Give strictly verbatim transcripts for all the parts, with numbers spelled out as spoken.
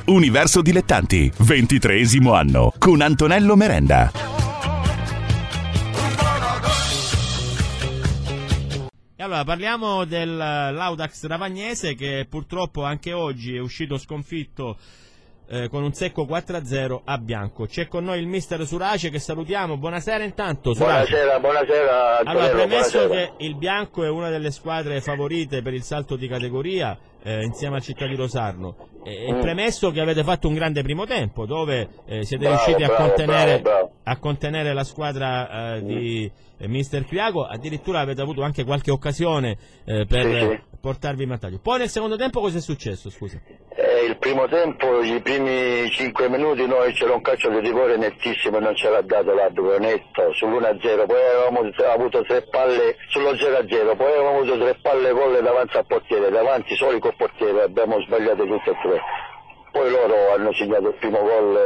Universo Dilettanti, ventitreesimo anno, con Antonello Merenda. E allora parliamo dell'Audax Ravagnese, che purtroppo anche oggi è uscito sconfitto eh, con un secco quattro a zero a Bianco. C'è con noi il mister Surace, che salutiamo. Buonasera intanto, Surace. Buonasera, buonasera. Allora, premesso buonasera. che il Bianco è una delle squadre favorite per il salto di categoria eh, insieme al Città di Rosarno, e mm. premesso che avete fatto un grande primo tempo dove eh, siete bravo, riusciti a, bravo, contenere, bravo, bravo. a contenere la squadra eh, di eh, mister Criago, addirittura avete avuto anche qualche occasione eh, per sì, sì. portarvi in vantaggio. Poi nel secondo tempo cosa è successo, scusa? Eh, il primo tempo, i primi cinque minuti noi c'era un calcio di rigore nettissimo e non ce l'ha dato l'arbitro, netto, sull'uno a zero, poi avevamo avuto tre palle sullo zero a zero, poi avevamo avuto tre palle gol davanti al portiere, davanti soli col portiere, abbiamo sbagliato tutte e tre. Poi loro hanno segnato il primo gol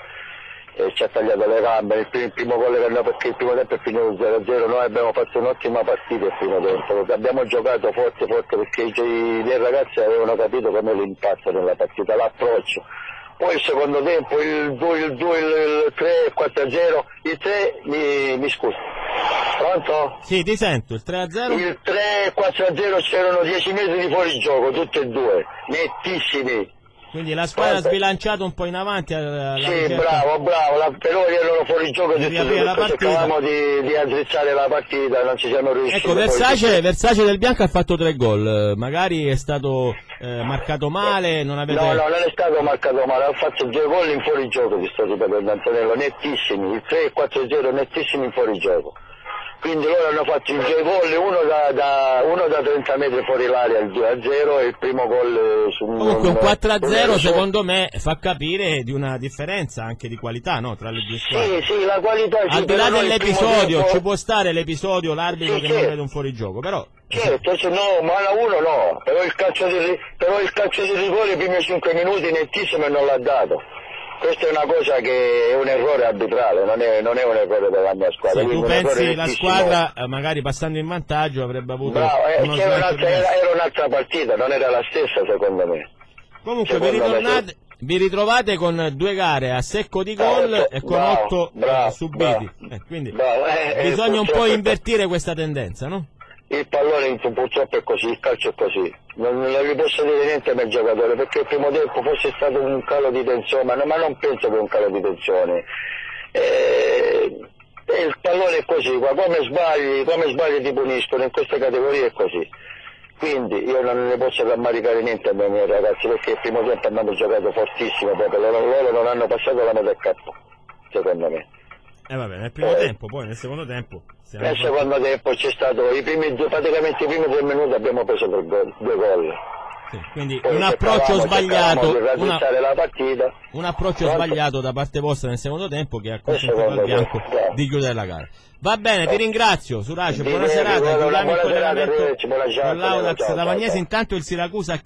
eh, e ci ha tagliato le gambe, il primo, il primo gol che hanno, perché il primo tempo è finito zero a zero, noi abbiamo fatto un'ottima partita il primo tempo, abbiamo giocato forte forte perché i, i ragazzi avevano capito come l'impatto nella partita, l'approccio. Poi il secondo tempo, il due, il due, il tre, il quattro a zero, il tre, mi, mi scusi. Pronto? Sì, ti sento, il tre a zero? Il tre e quattro a zero c'erano dieci metri di fuorigioco, tutti e due, nettissimi. Quindi la squadra ha sbilanciato un po' in avanti alla, alla sì, ricerca. bravo, bravo, la, però erano fuori gioco tutti e due, cercavamo di, di addrizzare la partita, non ci siamo riusciti. Ecco, Versace, Versace del Bianco ha fatto tre gol, magari è stato eh, marcato male, non avete... No, no, non è stato marcato male, ha fatto due gol in fuorigioco, ti sto ripetendo Antonello, nettissimi, il tre e quattro a zero nettissimi in fuorigioco. Quindi loro hanno fatto i due gol, uno da, da, uno da trenta metri fuori l'area, il due a zero, e il primo gol su un... Comunque un quattro a zero secondo me fa capire di una differenza anche di qualità, no, tra le due squadre. Sì, sì, la qualità... Al di là dell'episodio, tempo... ci può stare l'episodio, l'arbitro sì, che certo. non vede un fuorigioco, però... Certo, se no, ma la uno no, però il calcio di, però il calcio di rigore i primi cinque minuti nettissimo e non l'ha dato. Questa è una cosa che è un errore arbitrale, non è, non è un errore della mia squadra. Se tu pensi la squadra, magari passando in vantaggio, avrebbe avuto... Bravo, eh, uno c'era un'altra, era, era un'altra partita, non era la stessa secondo me. Comunque vi, ritornate, vi ritrovate con due gare a secco di gol eh, e con bravo, otto bravo, eh, subiti. Bravo, eh, quindi bravo, eh, bisogna un po' è... invertire questa tendenza, no? Il pallone purtroppo è così, il calcio è così, non, non gli posso dire niente al giocatore perché il primo tempo fosse stato un calo di tensione, ma, no, ma non penso che un calo di tensione, eh, il pallone è così, qua, come sbagli, come sbagli ti puniscono, in queste categorie è così, quindi io non ne posso rammaricare niente ai miei ragazzi perché il primo tempo abbiamo giocato fortissimo, proprio loro, loro non hanno passato la metà campo, secondo me. Eh vabbè, nel primo eh, tempo, poi nel secondo tempo... Nel fatto... secondo tempo c'è stato, i primi due, praticamente i primi tre minuti abbiamo preso due gol. Due gol. Sì, quindi Poi un approccio sbagliato, di una, la partita. un approccio Pronto? sbagliato da parte vostra nel secondo tempo che ha consentito al Bianco tempo, di chiudere la gara. Va bene, ti ringrazio, Surace, buona Di serata, buona, chiudiamo il buona collegamento serata, con l'Audax Ravagnese, intanto il Siracusa